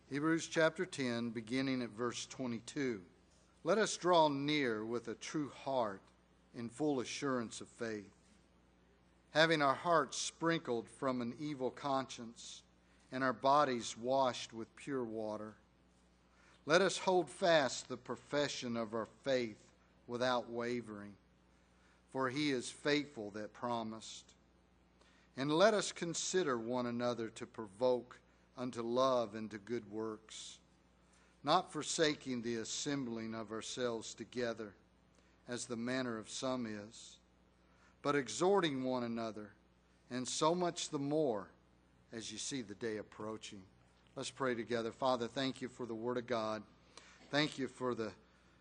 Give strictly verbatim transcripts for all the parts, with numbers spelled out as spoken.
Hebrews chapter ten, beginning at verse twenty-two. Let us draw near with a true heart in full assurance of faith, having our hearts sprinkled from an evil conscience and our bodies washed with pure water. Let us hold fast the profession of our faith without wavering, for he is faithful that promised. And let us consider one another to provoke unto love and to good works, not forsaking the assembling of ourselves together, as the manner of some is, but exhorting one another, and so much the more as you see the day approaching. Let's pray together. Father, thank you for the Word of God. Thank you for the,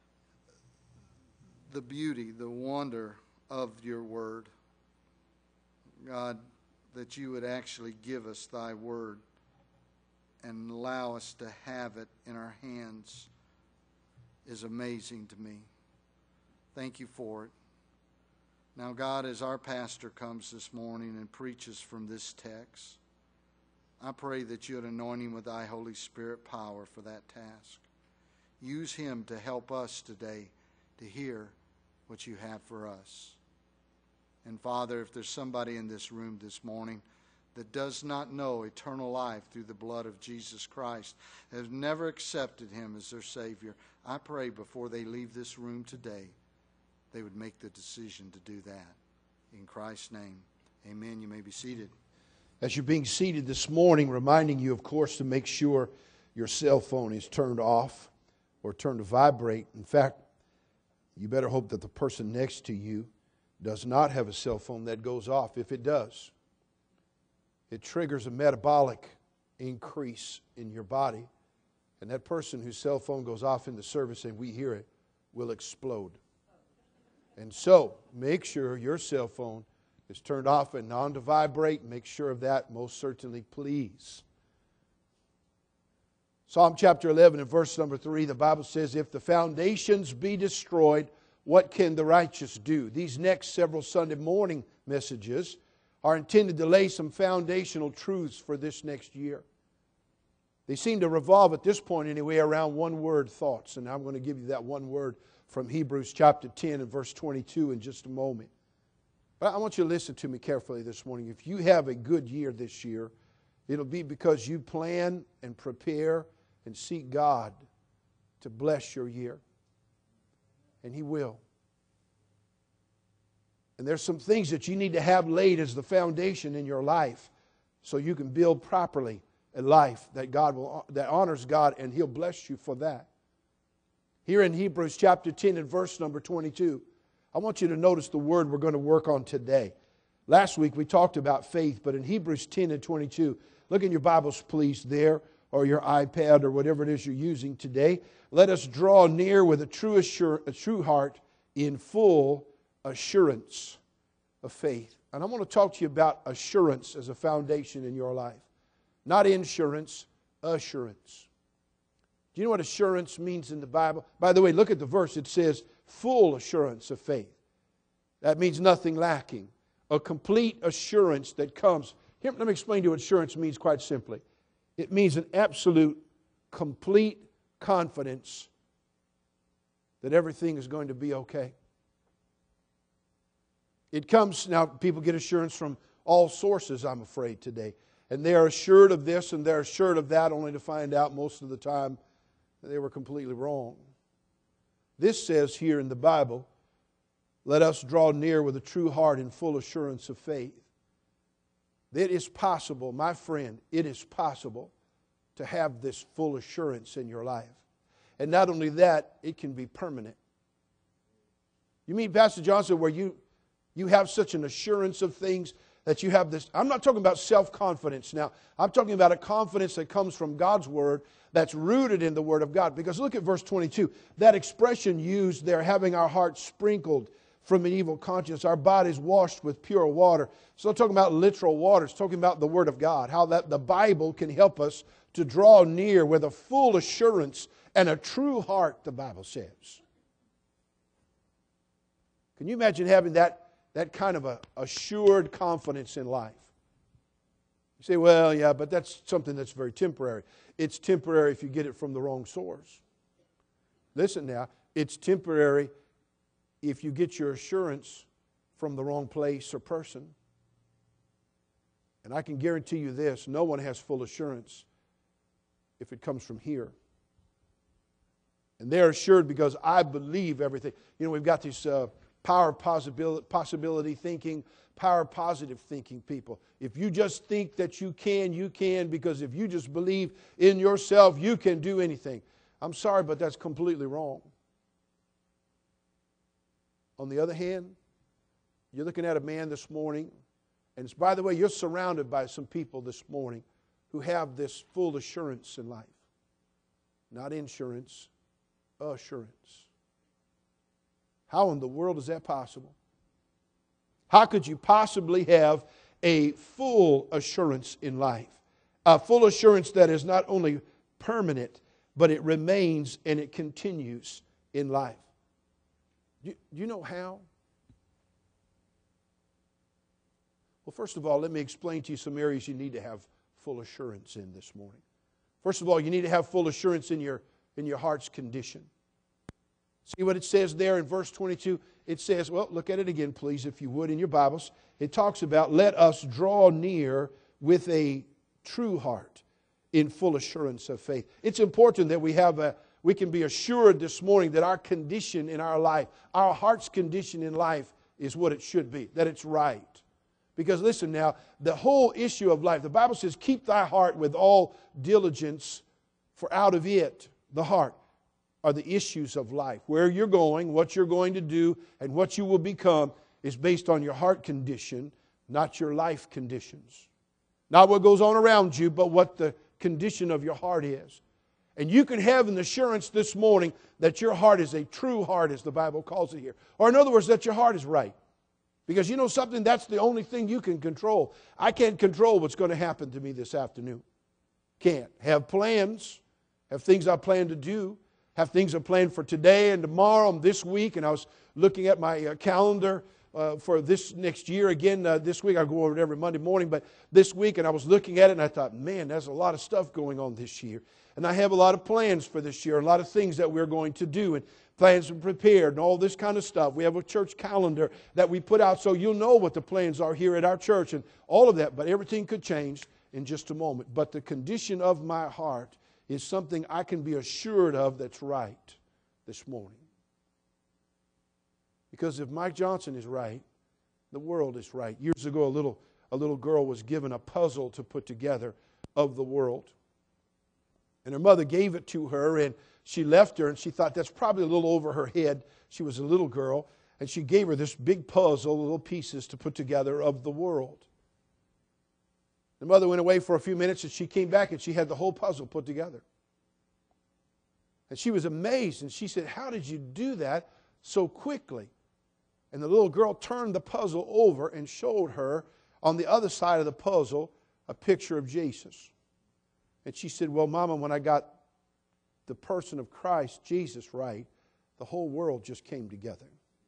the beauty, the wonder of your Word. God, that you would actually give us thy Word and allow us to have it in our hands is amazing to me. Thank you for it. Now, God, as our pastor comes this morning and preaches from this text, I pray that you would anoint him with thy Holy Spirit power for that task. Use him to help us today to hear what you have for us. And Father, if there's somebody in this room this morning that does not know eternal life through the blood of Jesus Christ, has never accepted him as their Savior, I pray before they leave this room today, they would make the decision to do that. In Christ's name, amen. You may be seated. As you're being seated this morning, reminding you, of course, to make sure your cell phone is turned off or turned to vibrate. In fact, you better hope that the person next to you does not have a cell phone that goes off. If it does, it triggers a metabolic increase in your body. And that person whose cell phone goes off in the service and we hear it will explode. And so, make sure your cell phone is turned off and on to vibrate. Make sure of that, most certainly, please. Psalm chapter eleven and verse number three, the Bible says, if the foundations be destroyed, what can the righteous do? These next several Sunday morning messages are intended to lay some foundational truths for this next year. They seem to revolve at this point anyway around one word thoughts. And I'm going to give you that one word from Hebrews chapter ten and verse twenty-two in just a moment. But I want you to listen to me carefully this morning. If you have a good year this year, it'll be because you plan and prepare and seek God to bless your year. And He will. And there's some things that you need to have laid as the foundation in your life so you can build properly a life that God will that honors God, and He'll bless you for that. Here in Hebrews chapter ten and verse number twenty-two, I want you to notice the word we're going to work on today. Last week we talked about faith, but in Hebrews ten and twenty-two, look in your Bibles please there, or your iPad or whatever it is you're using today. Let us draw near with a true assur- a true heart in full assurance of faith. And I want to talk to you about assurance as a foundation in your life. Not insurance, assurance. Do you know what assurance means in the Bible? By the way, look at the verse. It says, full assurance of faith. That means nothing lacking. A complete assurance that comes. Here, let me explain to you what assurance means quite simply. It means an absolute, complete confidence that everything is going to be okay. It comes, now people get assurance from all sources, I'm afraid, today. And they are assured of this and they're assured of that, only to find out most of the time that they were completely wrong. This says here in the Bible, let us draw near with a true heart in full assurance of faith. It is possible, my friend, it is possible to have this full assurance in your life. And not only that, it can be permanent. You mean, Pastor Johnson, where you, you have such an assurance of things that you have this, I'm not talking about self-confidence now. I'm talking about a confidence that comes from God's Word that's rooted in the Word of God. Because look at verse twenty-two. That expression used there, having our hearts sprinkled from an evil conscience, our bodies washed with pure water. So I'm talking about literal water. It's talking about the Word of God. How that the Bible can help us to draw near with a full assurance and a true heart, the Bible says. Can you imagine having that That kind of a assured confidence in life? You say, well, yeah, but that's something that's very temporary. It's temporary if you get it from the wrong source. Listen now, it's temporary if you get your assurance from the wrong place or person. And I can guarantee you this, no one has full assurance if it comes from here. And they're assured because I believe everything. You know, we've got this uh, power possibility, possibility thinking, power positive thinking people. If you just think that you can, you can, because if you just believe in yourself, you can do anything. I'm sorry, but that's completely wrong. On the other hand, you're looking at a man this morning, and it's, by the way, you're surrounded by some people this morning who have this full assurance in life. Not insurance, assurance. How in the world is that possible? How could you possibly have a full assurance in life? A full assurance that is not only permanent, but it remains and it continues in life. Do you, do you know how? Well, first of all, let me explain to you some areas you need to have full assurance in this morning. First of all, you need to have full assurance in your, in your heart's condition. See what it says there in verse twenty-two? It says, well, look at it again, please, if you would, in your Bibles. It talks about, let us draw near with a true heart in full assurance of faith. It's important that we have a, we can be assured this morning that our condition in our life, our heart's condition in life is what it should be, that it's right. Because listen now, the whole issue of life, the Bible says, keep thy heart with all diligence, for out of it, the heart, are the issues of life. Where you're going, what you're going to do, and what you will become is based on your heart condition, not your life conditions. Not what goes on around you, but what the condition of your heart is. And you can have an assurance this morning that your heart is a true heart, as the Bible calls it here. Or in other words, that your heart is right. Because you know something, that's the only thing you can control. I can't control what's going to happen to me this afternoon. Can't. Have plans, have things I plan to do, have things I plan for today and tomorrow and this week. And I was looking at my uh, calendar uh, for this next year. Again, uh, this week, I go over it every Monday morning, but this week, and I was looking at it and I thought, man, there's a lot of stuff going on this year. And I have a lot of plans for this year, a lot of things that we're going to do, and plans are prepared and all this kind of stuff. We have a church calendar that we put out so you'll know what the plans are here at our church and all of that. But everything could change in just a moment. But the condition of my heart is something I can be assured of that's right this morning. Because if Mike Johnson is right, the world is right. Years ago, a little, a little girl was given a puzzle to put together of the world. And her mother gave it to her, and she left her, and she thought that's probably a little over her head. She was a little girl, and she gave her this big puzzle, little pieces to put together of the world. The mother went away for a few minutes, and she came back, and she had the whole puzzle put together. And she was amazed, and she said, how did you do that so quickly? And the little girl turned the puzzle over and showed her on the other side of the puzzle a picture of Jesus. And she said, well, Mama, when I got the person of Christ, Jesus, right, the whole world just came together.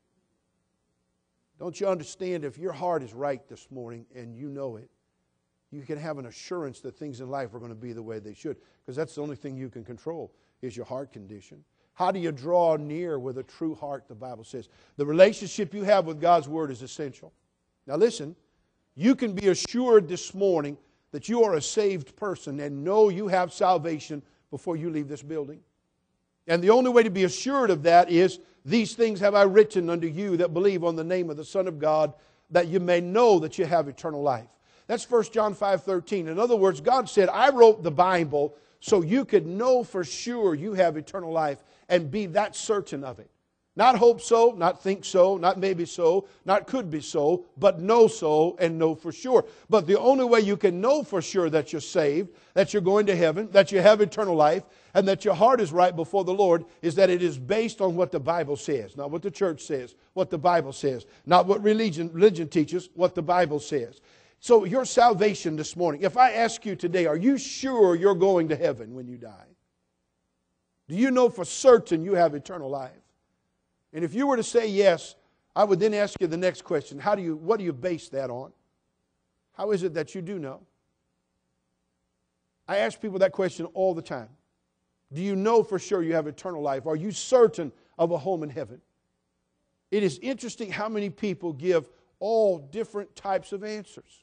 Don't you understand, if your heart is right this morning and you know it, you can have an assurance that things in life are going to be the way they should, because that's the only thing you can control is your heart condition. How do you draw near with a true heart, the Bible says? The relationship you have with God's Word is essential. Now listen, you can be assured this morning that you are a saved person and know you have salvation before you leave this building. And the only way to be assured of that is, these things have I written unto you that believe on the name of the Son of God, that you may know that you have eternal life. That's First John five thirteen. In other words, God said, I wrote the Bible so you could know for sure you have eternal life and be that certain of it. Not hope so, not think so, not maybe so, not could be so, but know so and know for sure. But the only way you can know for sure that you're saved, that you're going to heaven, that you have eternal life, and that your heart is right before the Lord is that it is based on what the Bible says. Not what the church says, what the Bible says. Not what religion, religion teaches, what the Bible says. So your salvation this morning, if I ask you today, are you sure you're going to heaven when you die? Do you know for certain you have eternal life? And if you were to say yes, I would then ask you the next question. How do you, what do you base that on? How is it that you do know? I ask people that question all the time. Do you know for sure you have eternal life? Are you certain of a home in heaven? It is interesting how many people give all different types of answers.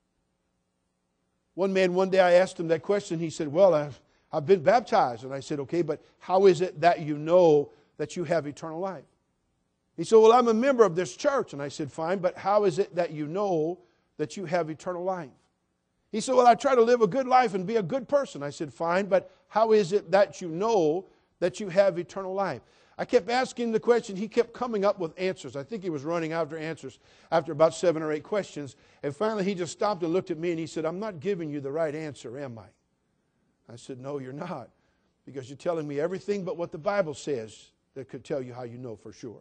One man, one day I asked him that question. He said, well, I've, I've been baptized. And I said, okay, but how is it that you know that you have eternal life? He said, well, I'm a member of this church. And I said, fine, but how is it that you know that you have eternal life? He said, well, I try to live a good life and be a good person. I said, fine, but how is it that you know that you have eternal life? I kept asking the question. He kept coming up with answers. I think he was running after answers after about seven or eight questions. And finally he just stopped and looked at me and he said, I'm not giving you the right answer, am I? I said, no, you're not. Because you're telling me everything but what the Bible says that could tell you how you know for sure.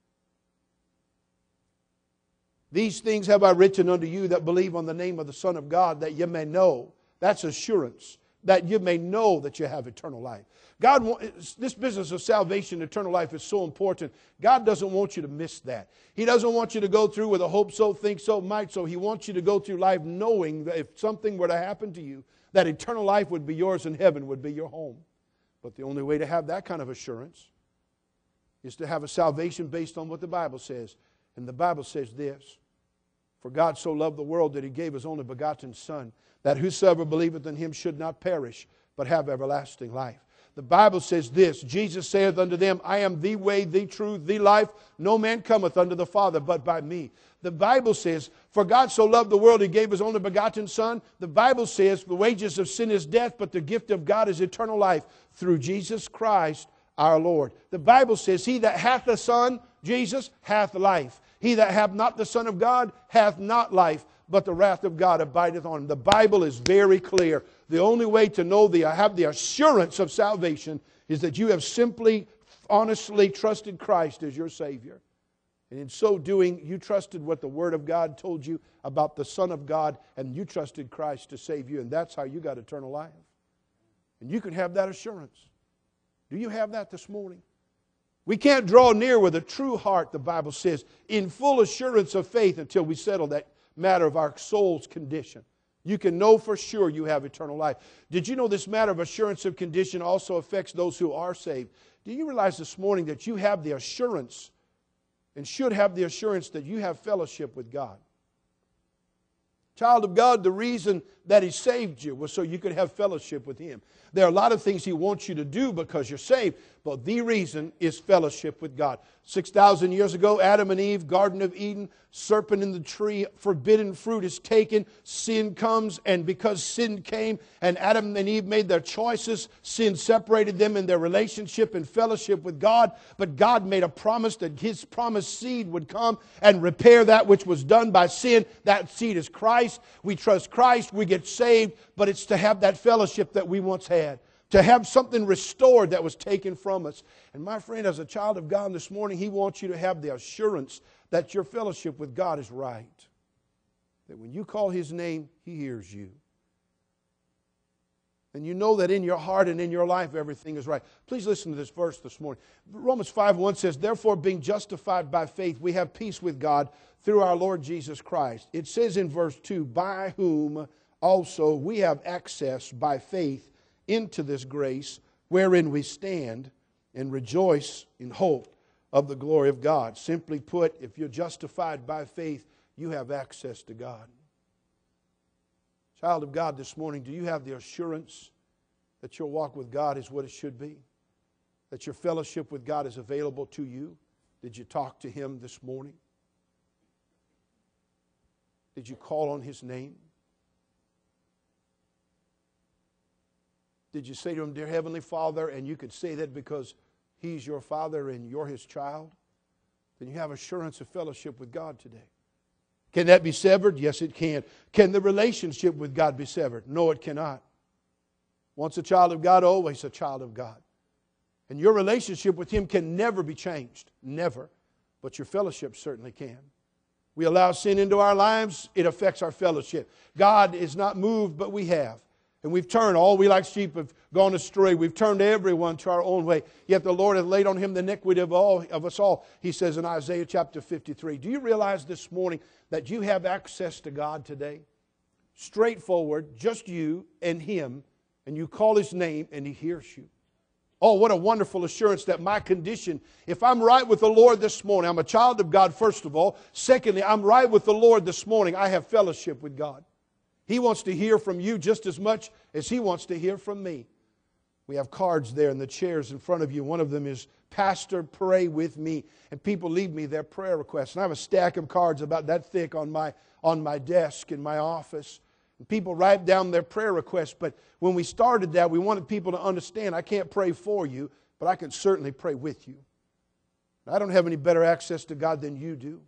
These things have I written unto you that believe on the name of the Son of God, that you may know. That's assurance. That you may know that you have eternal life. God, this business of salvation, eternal life is so important. God doesn't want you to miss that. He doesn't want you to go through with a hope so, think so, might so. He wants you to go through life knowing that if something were to happen to you, that eternal life would be yours and heaven would be your home. But the only way to have that kind of assurance is to have a salvation based on what the Bible says. And the Bible says this: for God so loved the world that He gave His only begotten Son, that whosoever believeth in Him should not perish, but have everlasting life. The Bible says this: Jesus saith unto them, I am the way, the truth, the life. No man cometh unto the Father but by me. The Bible says, for God so loved the world, He gave His only begotten Son. The Bible says, the wages of sin is death, but the gift of God is eternal life through Jesus Christ our Lord. The Bible says, he that hath the Son, Jesus, hath life. He that hath not the Son of God hath not life, but the wrath of God abideth on him. The Bible is very clear. The only way to know the have the assurance of salvation is that you have simply, honestly trusted Christ as your Savior. And in so doing, you trusted what the Word of God told you about the Son of God, and you trusted Christ to save you, and that's how you got eternal life. And you can have that assurance. Do you have that this morning? We can't draw near with a true heart, the Bible says, in full assurance of faith until we settle that matter of our soul's condition. You can know for sure you have eternal life. Did you know this matter of assurance of condition also affects those who are saved? Do you realize this morning that you have the assurance and should have the assurance that you have fellowship with God? Child of God, the reason that He saved you was so you could have fellowship with Him. There are a lot of things He wants you to do because you're saved, but the reason is fellowship with God. six thousand years ago, Adam and Eve, Garden of Eden, serpent in the tree, forbidden fruit is taken, sin comes, and because sin came and Adam and Eve made their choices, sin separated them in their relationship and fellowship with God, but God made a promise that His promised seed would come and repair that which was done by sin. That seed is Christ. We trust Christ, we get saved, but it's to have that fellowship that we once had. To have something restored that was taken from us. And my friend, as a child of God this morning, He wants you to have the assurance that your fellowship with God is right. That when you call His name, He hears you. And you know that in your heart and in your life everything is right. Please listen to this verse this morning. Romans five one says, therefore being justified by faith, we have peace with God through our Lord Jesus Christ. It says in verse two, by whom also we have access by faith into this grace wherein we stand and rejoice in hope of the glory of God. Simply put, if you're justified by faith, you have access to God. Child of God, this morning, do you have the assurance that your walk with God is what it should be? That your fellowship with God is available to you? Did you talk to Him this morning? Did you call on His name? Did you say to Him, dear Heavenly Father, and you could say that because He's your Father and you're His child? Then you have assurance of fellowship with God today. Can that be severed? Yes, it can. Can the relationship with God be severed? No, it cannot. Once a child of God, always a child of God. And your relationship with Him can never be changed. Never. But your fellowship certainly can. We allow sin into our lives, it affects our fellowship. God is not moved, but we have. And we've turned, all we like sheep have gone astray. We've turned everyone to our own way. Yet the Lord hath laid on Him the iniquity of all of us all, He says in Isaiah chapter fifty-three. Do you realize this morning that you have access to God today? Straightforward, just you and Him And you call His name and He hears you. Oh, what a wonderful assurance that my condition, if I'm right with the Lord this morning, I'm a child of God first of all. Secondly, I'm right with the Lord this morning. I have fellowship with God. He wants to hear from you just as much as He wants to hear from me. We have cards there in the chairs in front of you. One of them is, Pastor, pray with me. And people leave me their prayer requests. And I have a stack of cards about that thick on my, on my desk in my office. And people write down their prayer requests. But when we started that, we wanted people to understand, I can't pray for you, but I can certainly pray with you. I don't have any better access to God than you do.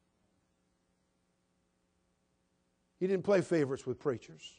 He didn't play favorites with preachers.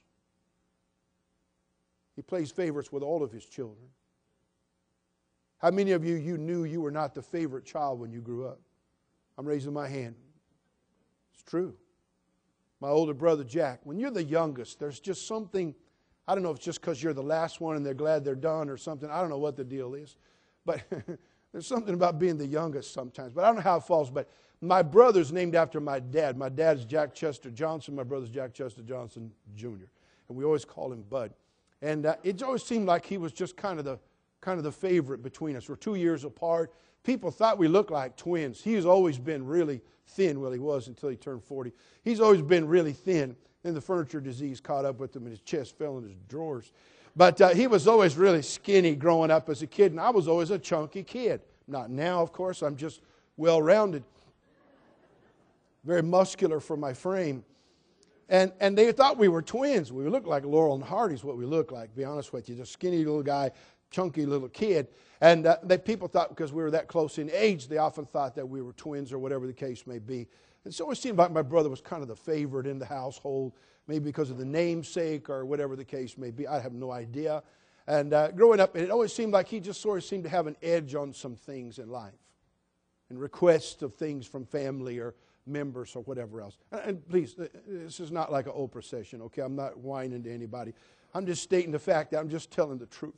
He plays favorites with all of His children. How many of you, you knew you were not the favorite child when you grew up? I'm raising my hand. It's true. My older brother Jack, when you're the youngest, there's just something, I don't know if it's just because you're the last one and they're glad they're done or something. I don't know what the deal is. But there's something about being the youngest sometimes. But I don't know how it falls. But my brother's named after my dad. My dad's Jack Chester Johnson. My brother's Jack Chester Johnson Junior And we always call him Bud. And uh, it always seemed like he was just kind of the kind of the favorite between us. We're two years apart. People thought we looked like twins. He's always been really thin. Well, he was until he turned forty. He's always been really thin. Then the furniture disease caught up with him and his chest fell in his drawers. But uh, he was always really skinny growing up as a kid, and I was always a chunky kid. Not now, of course. I'm just well-rounded. Very muscular for my frame. And and they thought we were twins. We looked like Laurel and Hardy is what we looked like, to be honest with you. Just skinny little guy, chunky little kid. And uh, they, people thought because we were that close in age, they often thought that we were twins or whatever the case may be. And so it seemed like my brother was kind of the favorite in the household, maybe because of the namesake or whatever the case may be. I have no idea. And uh, growing up, it always seemed like he just sort of seemed to have an edge on some things in life and requests of things from family or members or whatever else. And please, this is not like an Oprah session, okay? I'm not whining to anybody. I'm just stating the fact that I'm just telling the truth.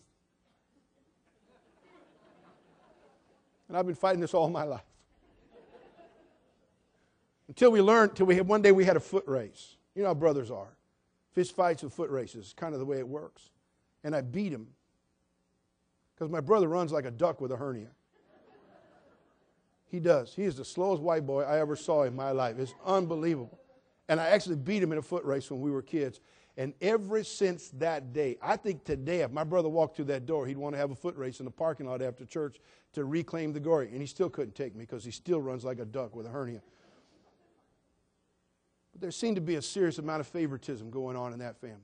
And I've been fighting this all my life. Until we learned, until we had, one day we had a foot race. You know how brothers are. Fist fights and foot races is kind of the way it works. And I beat him. Because my brother runs like a duck with a hernia. He does. He is the slowest white boy I ever saw in my life. It's unbelievable. And I actually beat him in a foot race when we were kids. And ever since that day, I think today, if my brother walked through that door, he'd want to have a foot race in the parking lot after church to reclaim the glory. And he still couldn't take me because he still runs like a duck with a hernia. But there seemed to be a serious amount of favoritism going on in that family.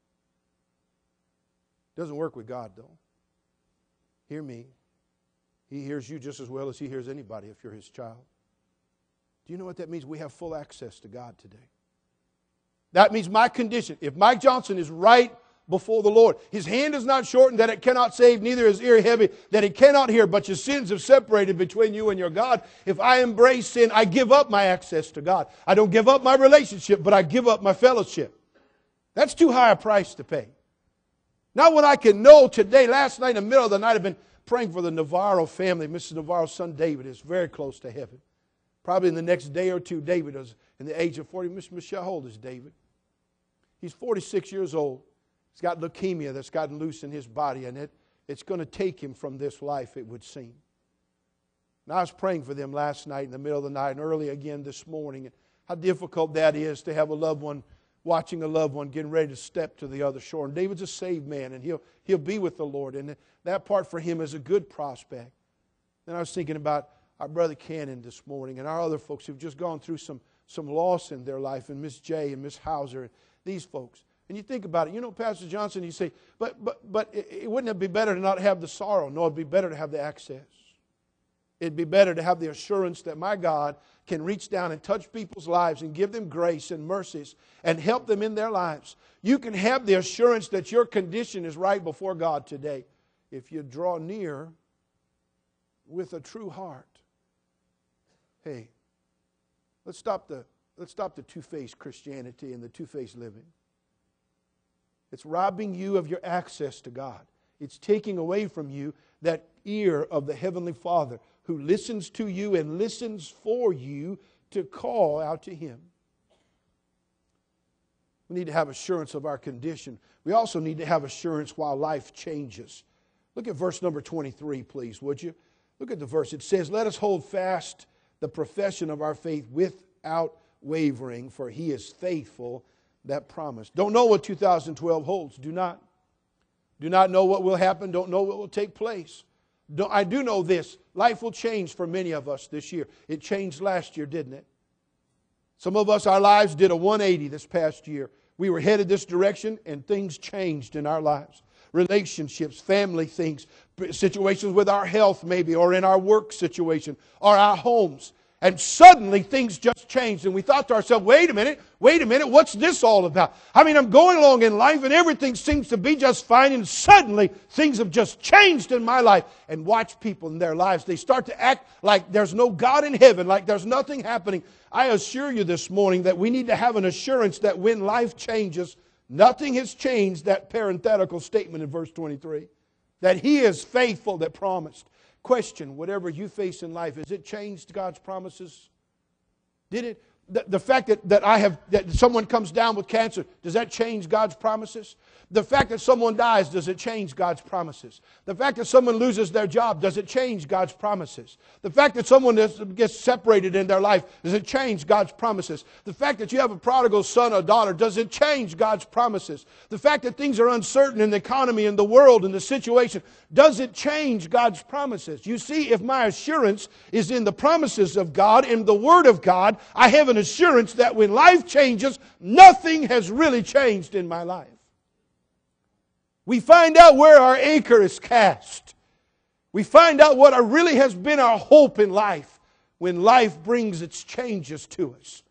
Doesn't work with God, though. Hear me. He hears you just as well as He hears anybody if you're His child. Do you know what that means? We have full access to God today. That means my condition. If Mike Johnson is right before the Lord, his hand is not shortened that it cannot save, neither is ear heavy that it cannot hear, but your sins have separated between you and your God. If I embrace sin, I give up my access to God. I don't give up my relationship, but I give up my fellowship. That's too high a price to pay. Not when I can know today, last night in the middle of the night, I've been praying for the Navarro family. Missus Navarro's son David is very close to heaven. Probably in the next day or two, David is in the age of forty. Miss Michelle, how old is David? He's forty-six years old. He's got leukemia that's gotten loose in his body, and it, it's going to take him from this life, it would seem. And I was praying for them last night in the middle of the night and early again this morning. And how difficult that is to have a loved one, watching a loved one getting ready to step to the other shore. And David's a saved man, and he'll, he'll be with the Lord. And that part for him is a good prospect. Then I was thinking about our brother Cannon this morning and our other folks who've just gone through some, some loss in their life, and Miss Jay and Miss Hauser, and these folks. And you think about it, you know, Pastor Johnson, you say, but but but it, it wouldn't it be better to not have the sorrow? No, it'd be better to have the access. It'd be better to have the assurance that my God can reach down and touch people's lives and give them grace and mercies and help them in their lives. You can have the assurance that your condition is right before God today if you draw near with a true heart. Hey, let's stop the let's stop the two-faced Christianity and the two-faced living. It's robbing you of your access to God. It's taking away from you that ear of the Heavenly Father who listens to you and listens for you to call out to Him. We need to have assurance of our condition. We also need to have assurance while life changes. Look at verse number twenty-three, please, would you? Look at the verse. It says, let us hold fast the profession of our faith without wavering, for he is faithful that promised. Don't know what two thousand twelve holds. Do not. Do not know what will happen. Don't know what will take place. Don't, I do know this. Life will change for many of us this year. It changed last year, didn't it? Some of us, our lives did a one eighty this past year. We were headed this direction and things changed in our lives. Relationships, family things, situations with our health maybe, or in our work situation, or our homes. And suddenly things just changed. And we thought to ourselves, wait a minute, wait a minute, what's this all about? I mean, I'm going along in life and everything seems to be just fine. And suddenly things have just changed in my life. And watch people in their lives. They start to act like there's no God in heaven, like there's nothing happening. I assure you this morning that we need to have an assurance that when life changes, nothing has changed. That parenthetical statement in verse twenty-three. That He is faithful that promised. Question, whatever you face in life, has it changed God's promises? Did it? The, the fact that, that I have that someone comes down with cancer, does that change God's promises? The fact that someone dies, does it change God's promises? The fact that someone loses their job, does it change God's promises? The fact that someone gets separated in their life, does it change God's promises? The fact that you have a prodigal son or daughter, does it change God's promises? The fact that things are uncertain in the economy, in the world, in the situation, does it change God's promises? You see, if my assurance is in the promises of God, in the Word of God, I have an assurance that when life changes, nothing has really changed in my life. We find out where our anchor is cast. We find out what really has been our hope in life when life brings its changes to us.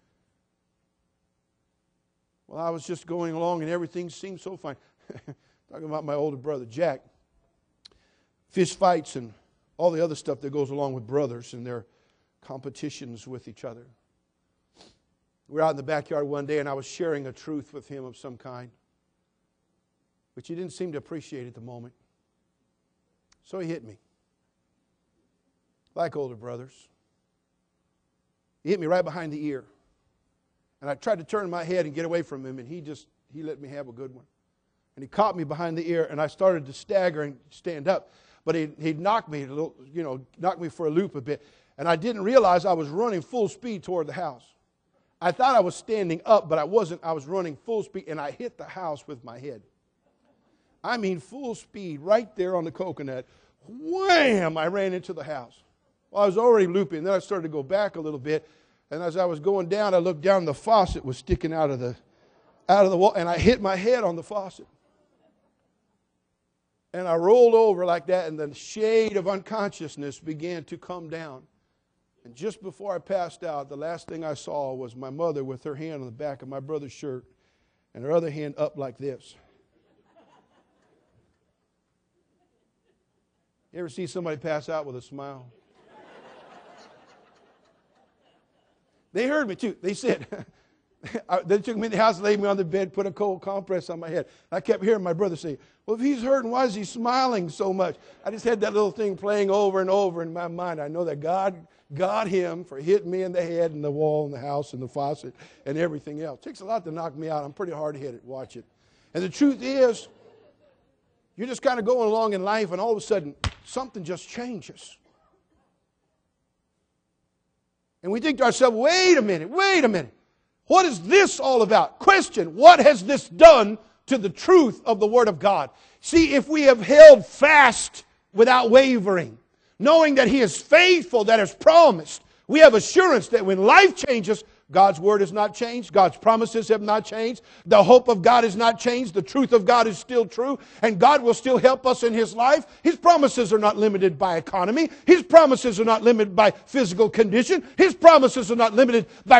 Well, I was just going along and everything seemed so fine. Talking about my older brother, Jack. Fist fights and all the other stuff that goes along with brothers and their competitions with each other. We were out in the backyard one day and I was sharing a truth with him of some kind, which he didn't seem to appreciate at the moment. So he hit me. Like older brothers. He hit me right behind the ear. And I tried to turn my head and get away from him, and he just, he let me have a good one. And he caught me behind the ear, and I started to stagger and stand up. But he he knocked me a little, you know, knocked me for a loop a bit. And I didn't realize I was running full speed toward the house. I thought I was standing up, but I wasn't. I was running full speed, and I hit the house with my head. I mean full speed, right there on the coconut. Wham! I ran into the house. Well, I was already looping. Then I started to go back a little bit. And as I was going down, I looked down, and the faucet was sticking out of the, out of the wall. And I hit my head on the faucet. And I rolled over like that, and the shade of unconsciousness began to come down. And just before I passed out, the last thing I saw was my mother with her hand on the back of my brother's shirt and her other hand up like this. You ever see somebody pass out with a smile? They heard me too. They said, they took me in the house, laid me on the bed, put a cold compress on my head. I kept hearing my brother say, well, if he's hurting, why is he smiling so much? I just had that little thing playing over and over in my mind. I know that God got him for hitting me in the head and the wall and the house and the faucet and everything else. It takes a lot to knock me out. I'm pretty hard-headed. Watch it. And the truth is, you're just kind of going along in life, and all of a sudden, something just changes. And we think to ourselves, wait a minute, wait a minute. What is this all about? Question, what has this done to the truth of the Word of God? See, if we have held fast without wavering, knowing that He is faithful, that has promised, we have assurance that when life changes, God's Word has not changed. God's promises have not changed. The hope of God has not changed. The truth of God is still true. And God will still help us in His life. His promises are not limited by economy. His promises are not limited by physical condition. His promises are not limited by